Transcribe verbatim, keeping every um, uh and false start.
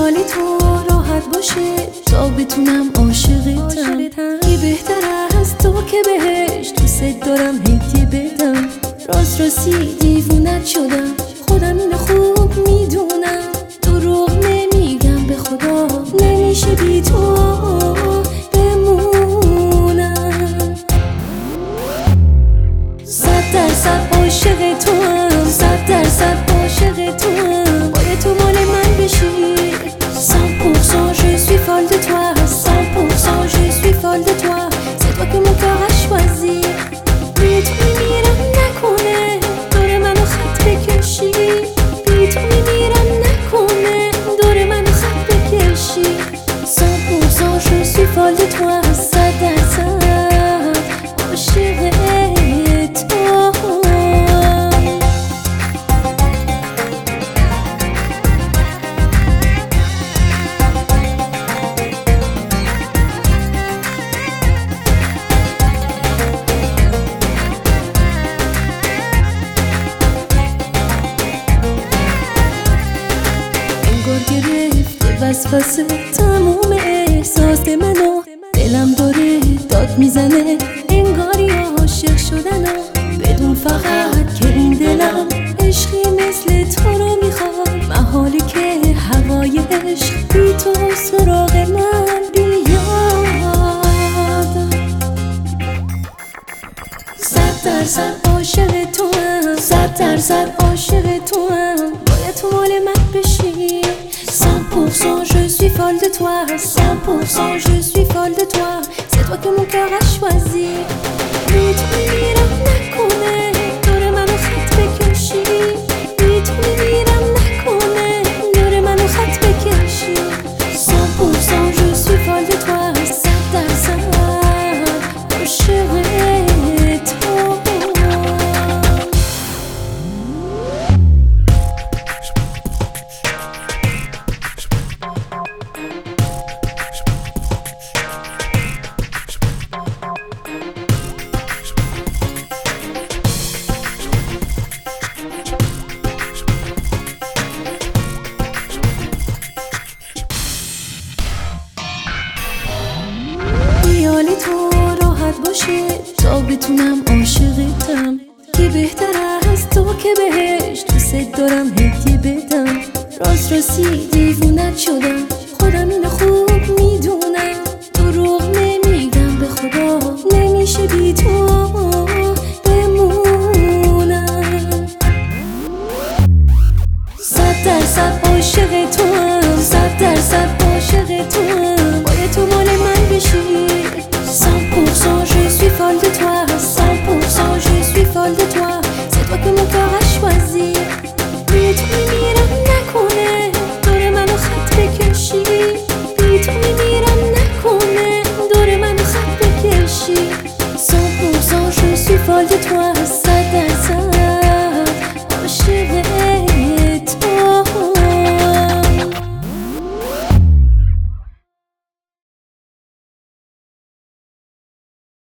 خیال تو راحت باشه تا بتونم عاشقتم. یه بهتر از تو که بهش دوست دارم هدیه بدم. راست راستی دیوونت شدم، خودم اینو خوب میدونم. دروغ نمیگم به خدا، نمیشه بی تو بمونم. صد درصد عاشق تو هم، صد درصد عاشق تو هم. باید تو مال من بشی. cent pour cent je suis folle de toi, cent pour cent je suis folle de toi. C'est toi que mon cœur a choisi. بی تو میمیرم نکنه دور منو خط بکشی. بی تو میمیرم نکنه دور منو خط بکشی. cent pour cent je suis folle de toi, صد درصد عاشق تو. وسوسه تموم احساس منو، دلم داره داد میزنه انگاری عاشق شدنم. بدون فقط که این دلم عشقی مثل تو رو میخواد. محاله که هوای عشق بی تو سراغ من بیاد. صد درصد عاشق تو هم، صد درصد عاشق تو هم. باید تو مال من بشی. cent pour cent je suis folle de toi, cent pour cent je suis folle de toi. C'est toi que mon cœur a choisi. بی تو میمیرم نکنه دور منو خط بکشی. بی تو میمیرم نکنه دور منو خط بکشی. cent pour cent je suis folle de toi, صد درصد عاشق تو. خیال تو راحت باشه تا بتونم عاشقتم. یه بهتر از تو که بهش دوست دارم هدیه بدم. راست راستی دیوونت شدم، خودم اینو خوب میدونم. دروغ نمیگم به خدا، نمیشه بی تو بمونم. صد درصد عاشق تو هم، صد درصد عاشق تو هم. باید تو مال من بشی. cent pour cent je suis folle de toi, cent pour cent je suis folle de toi.